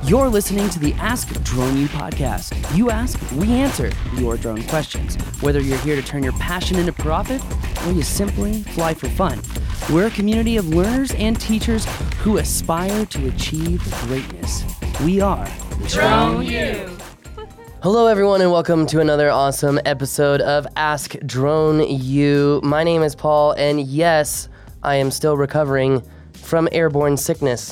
You're listening to the Ask Drone U podcast. You ask, we answer your drone questions. Whether you're here to turn your passion into profit or you simply fly for fun, we're a community of learners and teachers who aspire to achieve greatness. We are Drone U. Hello, everyone, and welcome to another awesome episode of Ask Drone U. My name is Paul, and yes, I am still recovering from airborne sickness.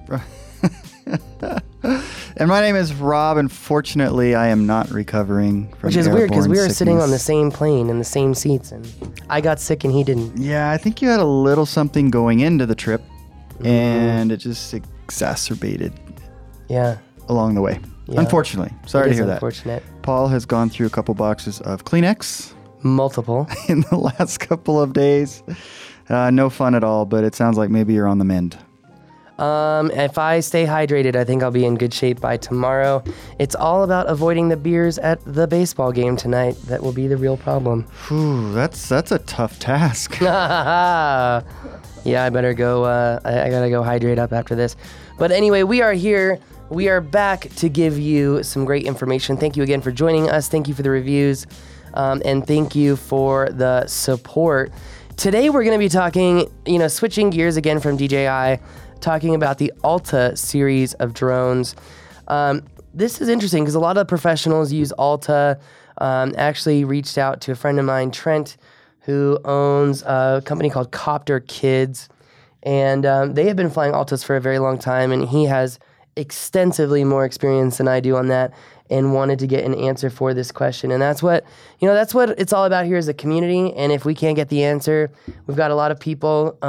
And my name is Rob, and fortunately, I am not recovering from Which is weird, because we were sickness. sitting on the same plane in the same seats, and I got sick and he didn't. Yeah, I think you had a little something going into the trip, and it just exacerbated along the way. Yeah. Unfortunately. Sorry to hear unfortunate. that. Paul has gone through a couple boxes of Kleenex Multiple. in the last couple of days. No fun at all, but it sounds like maybe you're on the mend. If I stay hydrated, I think I'll be in good shape by tomorrow. It's all about avoiding the beers at the baseball game tonight. That will be the real problem. Whew, that's a tough task. Yeah, I better go. I gotta go hydrate up after this. But anyway, we are here. We are back to give you some great information. Thank you again for joining us. Thank you for the reviews. And thank you for the support. Today, we're going to be talking, switching gears again from DJI, talking about the Alta series of drones. This is interesting because a lot of professionals use Alta. Actually reached out to a friend of mine, Trent, who owns a company called Copter Kids. And they have been flying Altas for a very long time, and he has extensively more experience than I do on that, and wanted to get an answer for this question. And that's what it's all about here as a community. And if we can't get the answer, we've got a lot of people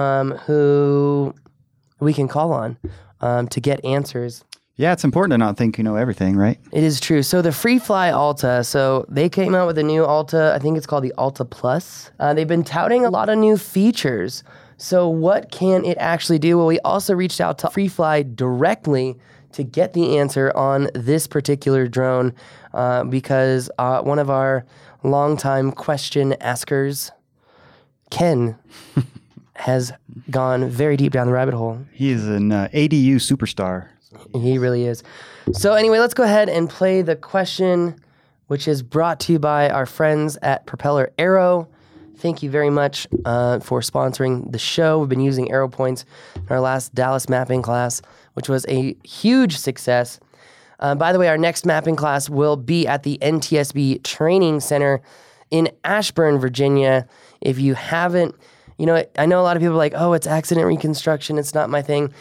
who we can call on to get answers. Yeah, it's important to not think you know everything, right? It is true. So the FreeFly Alta, so they came out with a new Alta, I think it's called the Alta Plus. They've been touting a lot of new features. So what can it actually do? Well, we also reached out to FreeFly directly to get the answer on this particular drone because one of our longtime question askers, Ken, has gone very deep down the rabbit hole. He is an ADU superstar. He really is. So anyway, let's go ahead and play the question, which is brought to you by our friends at Propeller Aero. Thank you very much for sponsoring the show. We've been using Aero Points in our last Dallas mapping class, which was a huge success. By the way, our next mapping class will be at the NTSB Training Center in Ashburn, Virginia. If you haven't, I know a lot of people are like, oh, it's accident reconstruction. It's not my thing.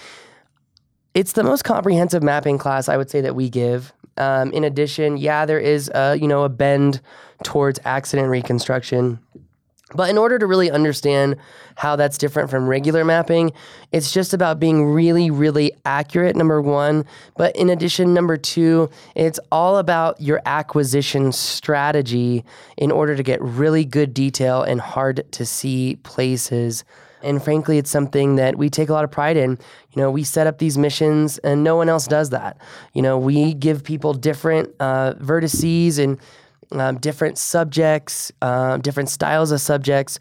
It's the most comprehensive mapping class I would say that we give. In addition, there is a bend towards accident reconstruction. But in order to really understand how that's different from regular mapping, it's just about being really, really accurate, number one. But in addition, number two, it's all about your acquisition strategy in order to get really good detail in hard to see places. And frankly, it's something that we take a lot of pride in. We set up these missions and no one else does that. We give people different vertices and different subjects, different styles of subjects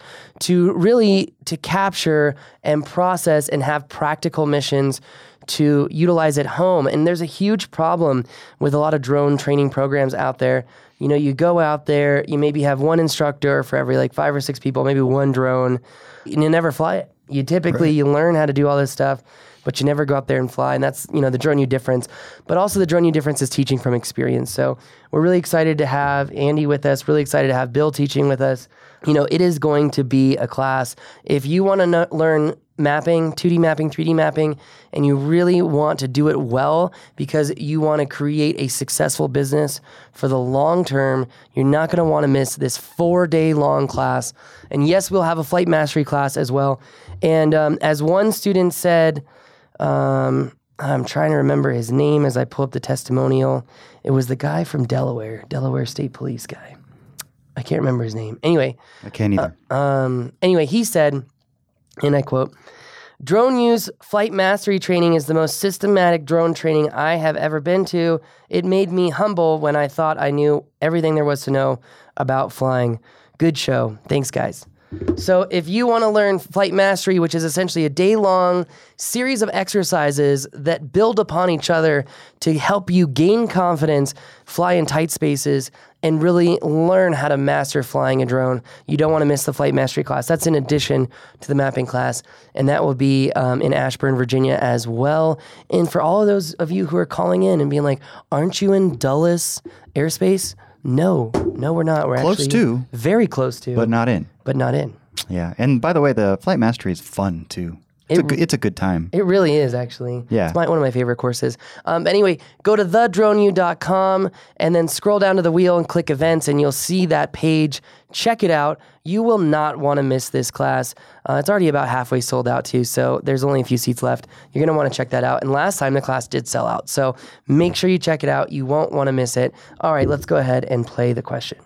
to capture and process and have practical missions to utilize at home. And there's a huge problem with a lot of drone training programs out there. You go out there, you maybe have one instructor for every 5 or 6 people, maybe one drone, and you never fly it. You typically, you learn how to do all this stuff, but you never go out there and fly. And that's, the Drone U difference. But also the Drone U difference is teaching from experience. So we're really excited to have Andy with us, really excited to have Bill teaching with us. It is going to be a class. If you want to learn mapping, 2D mapping, 3D mapping, and you really want to do it well because you want to create a successful business for the long term, you're not going to want to miss this 4-day long class. And yes, we'll have a flight mastery class as well. And as one student said, I'm trying to remember his name as I pull up the testimonial. It was the guy from Delaware State Police guy. I can't remember his name. Anyway. I can't either. Anyway, he said, and I quote, "Drone U's flight mastery training is the most systematic drone training I have ever been to. It made me humble when I thought I knew everything there was to know about flying. Good show. Thanks, guys." So if you want to learn Flight Mastery, which is essentially a day-long series of exercises that build upon each other to help you gain confidence, fly in tight spaces, and really learn how to master flying a drone, you don't want to miss the Flight Mastery class. That's in addition to the mapping class, and that will be in Ashburn, Virginia as well. And for all of those of you who are calling in and being like, aren't you in Dulles Airspace? No, we're not. We're close actually to. Very close to. But not in. Yeah. And by the way, the Flight Mastery is fun too. It's a good time. It really is, actually. Yeah. It's one of my favorite courses. Anyway, go to thedroneu.com and then scroll down to the wheel and click events, and you'll see that page. Check it out. You will not want to miss this class. It's already about halfway sold out, too, so there's only a few seats left. You're going to want to check that out. And last time, the class did sell out, so make sure you check it out. You won't want to miss it. All right, let's go ahead and play the question.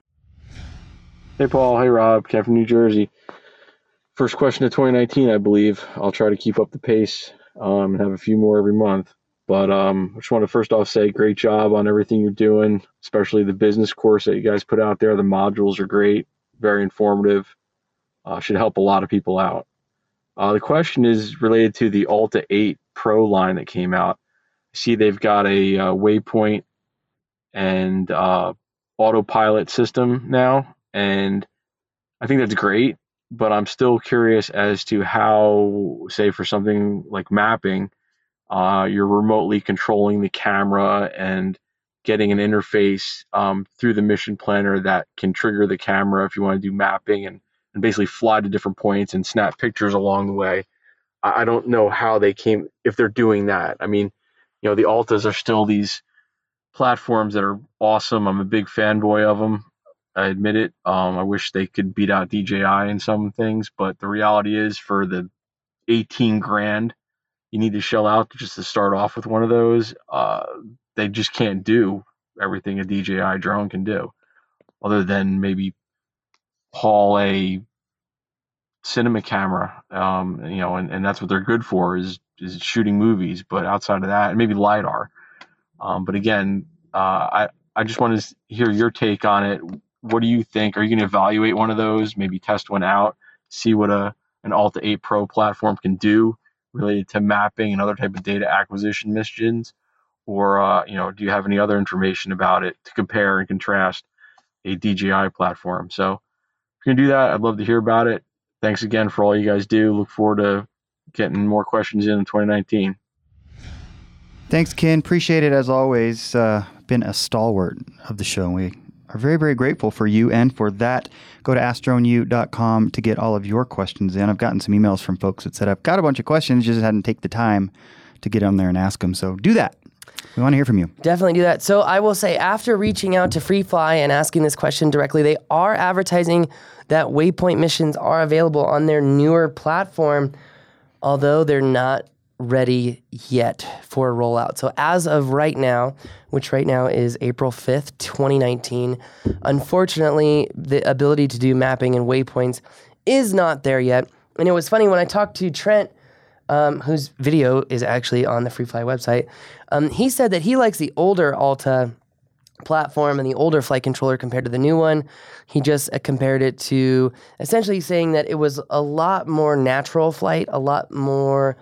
Hey, Paul. Hey, Rob. Ken from New Jersey. First question of 2019, I believe. I'll try to keep up the pace and have a few more every month. But I just want to first off say great job on everything you're doing, especially the business course that you guys put out there. The modules are great, very informative, should help a lot of people out. The question is related to the Alta 8 Pro line that came out. I see they've got a waypoint and autopilot system now, and I think that's great. But I'm still curious as to how, say, for something like mapping, you're remotely controlling the camera and getting an interface through the mission planner that can trigger the camera if you want to do mapping and basically fly to different points and snap pictures along the way. I don't know how they came, if they're doing that. I mean, the Altas are still these platforms that are awesome. I'm a big fanboy of them. I admit it. I wish they could beat out DJI in some things, but the reality is for the 18 grand you need to shell out just to start off with one of those, they just can't do everything a DJI drone can do, other than maybe haul a cinema camera, and that's what they're good for is shooting movies. But outside of that, and maybe LiDAR. But again, I just want to hear your take on it. What do you think? Are you going to evaluate one of those, maybe test one out, see what an Alta 8 Pro platform can do related to mapping and other type of data acquisition missions? Or, do you have any other information about it to compare and contrast a DJI platform? So if you can do that, I'd love to hear about it. Thanks again for all you guys do. Look forward to getting more questions in 2019. Thanks, Ken. Appreciate it as always. Been a stalwart of the show. We are very, very grateful for you and for that. Go to AskDroneU.com to get all of your questions in. I've gotten some emails from folks that said, I've got a bunch of questions, just hadn't taken the time to get on there and ask them. So do that. We want to hear from you. Definitely do that. So I will say, after reaching out to FreeFly and asking this question directly, they are advertising that Waypoint missions are available on their newer platform, although they're not ready yet for a rollout. So as of right now, which right now is April 5th, 2019, unfortunately, the ability to do mapping and waypoints is not there yet. And it was funny when I talked to Trent, whose video is actually on the FreeFly website. He said that he likes the older Alta platform and the older flight controller compared to the new one. He just compared it to essentially saying that it was a lot more natural flight, a lot more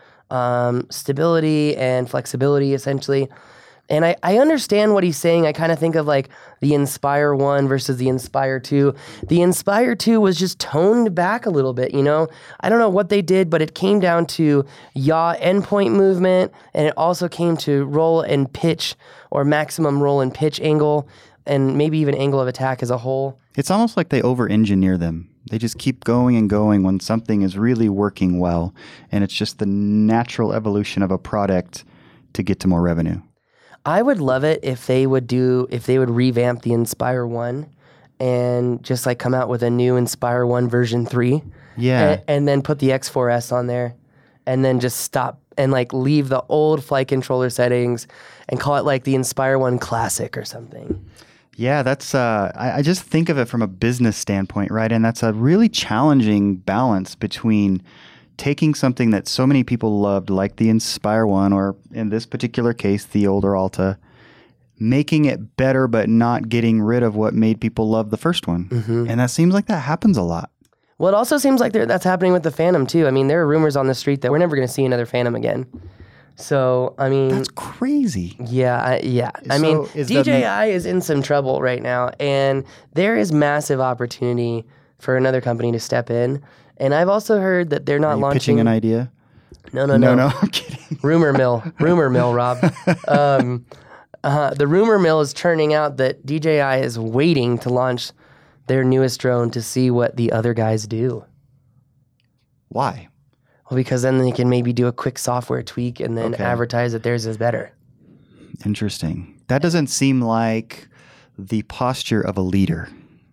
stability and flexibility, essentially. And I understand what he's saying. I kind of think of like the Inspire 1 versus the Inspire 2. The Inspire 2 was just toned back a little bit, I don't know what they did, but it came down to yaw endpoint movement, and it also came to roll and pitch, or maximum roll and pitch angle, and maybe even angle of attack as a whole. It's almost like they over-engineer them. They just keep going and going when something is really working well, and it's just the natural evolution of a product to get to more revenue. I would love it if they would revamp the Inspire 1 and just like come out with a new Inspire 1 version 3. Yeah. And then put the X4S on there and then just stop and like leave the old flight controller settings and call it like the Inspire 1 Classic or something. Yeah, that's I just think of it from a business standpoint, right? And that's a really challenging balance between taking something that so many people loved, like the Inspire 1, or in this particular case, the older Alta, making it better but not getting rid of what made people love the first one. Mm-hmm. And that seems like that happens a lot. Well, it also seems like that's happening with the Phantom too. I mean, there are rumors on the street that we're never going to see another Phantom again. So, I mean, That's crazy. yeah. I So mean, is the- DJI is in some trouble right now, and there is massive opportunity for another company to step in. And I've also heard that they're not Are you launching pitching an idea? No, I'm kidding. Rumor mill, Rob. The rumor mill is churning out that DJI is waiting to launch their newest drone to see what the other guys do. Why? Well, because then they can maybe do a quick software tweak and then Okay. advertise that theirs is better. Interesting. That doesn't seem like the posture of a leader.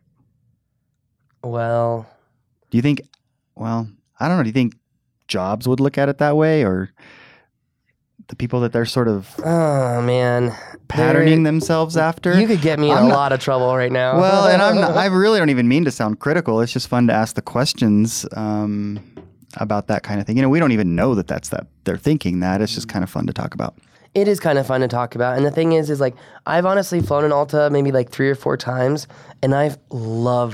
Well, Do you think, well, I don't know. Do you think Jobs would look at it that way, or the people that they're sort of oh man, patterning themselves after? You could get me in a lot of trouble right now. Well, and I really don't even mean to sound critical. It's just fun to ask the questions about that kind of thing. We don't even know that they're thinking that. It's just kind of fun to talk about. It is kind of fun to talk about. And the thing is like, I've honestly flown an Alta maybe like 3 or 4 times, and I love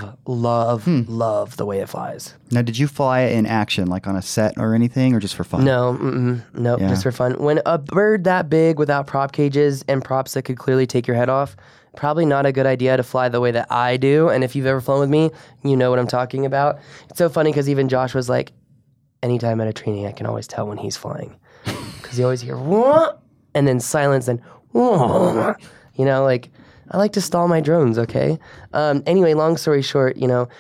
the way it flies. Now, did you fly it in action, like on a set or anything, or just for fun? No, Yeah. just for fun. When a bird that big without prop cages and props that could clearly take your head off, probably not a good idea to fly the way that I do. And if you've ever flown with me, you know what I'm talking about. It's so funny because even Josh was like, anytime at a training, I can always tell when he's flying. Because you always hear, "Whoa," and then silence and, "Whoa." Like, I like to stall my drones, okay? Anyway, long story short,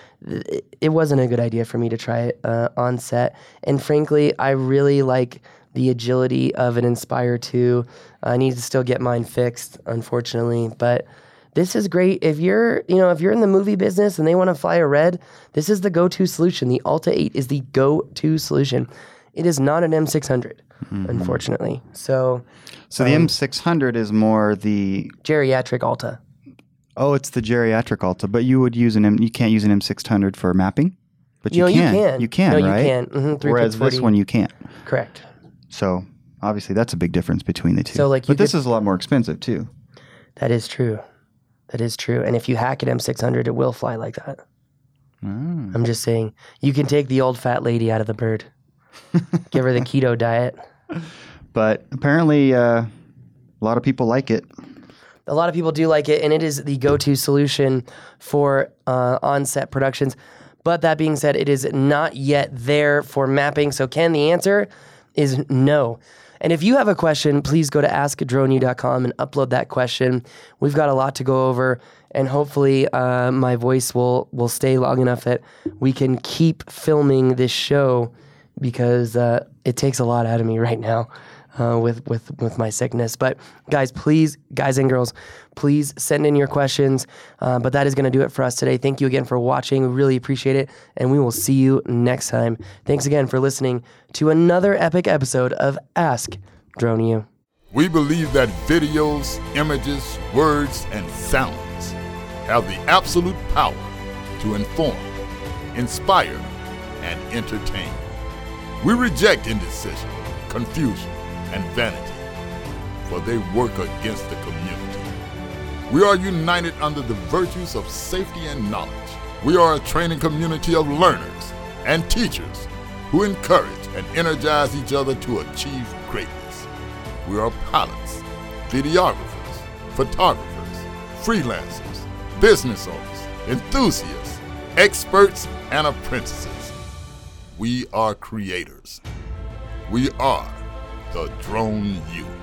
it wasn't a good idea for me to try it on set. And frankly, I really like the agility of an Inspire 2. I need to still get mine fixed, unfortunately. But this is great. If you're in the movie business and they want to fly a Red, this is the go-to solution. The Alta 8 is the go-to solution. It is not an M600, unfortunately. So the M600 is more the... geriatric Alta. Oh, it's the geriatric Alta, but you would use you can't use an M600 for mapping? But you can. You can. No, right? you can. Mm-hmm, Whereas this one you can't. Correct. So obviously that's a big difference between the two. So, like, but this is a lot more expensive too. That is true. And if you hack an M600, it will fly like that. I'm just saying, you can take the old fat lady out of the bird. Give her the keto diet. But apparently a lot of people like it. A lot of people do like it, and it is the go-to solution for on-set productions. But that being said, it is not yet there for mapping. So Ken, the answer is no. And if you have a question, please go to askdroneu.com and upload that question. We've got a lot to go over, and hopefully my voice will stay long enough that we can keep filming this show, because it takes a lot out of me right now with my sickness. But guys and girls, please send in your questions. But that is going to do it for us today. Thank you again for watching. We really appreciate it, and we will see you next time. Thanks again for listening to another epic episode of Ask Drone U. We believe that videos, images, words, and sounds have the absolute power to inform, inspire, and entertain. We reject indecision, confusion, and vanity, for they work against the community. We are united under the virtues of safety and knowledge. We are a training community of learners and teachers who encourage and energize each other to achieve greatness. We are pilots, videographers, photographers, freelancers, business owners, enthusiasts, experts, and apprentices. We are creators. We are the Drone U.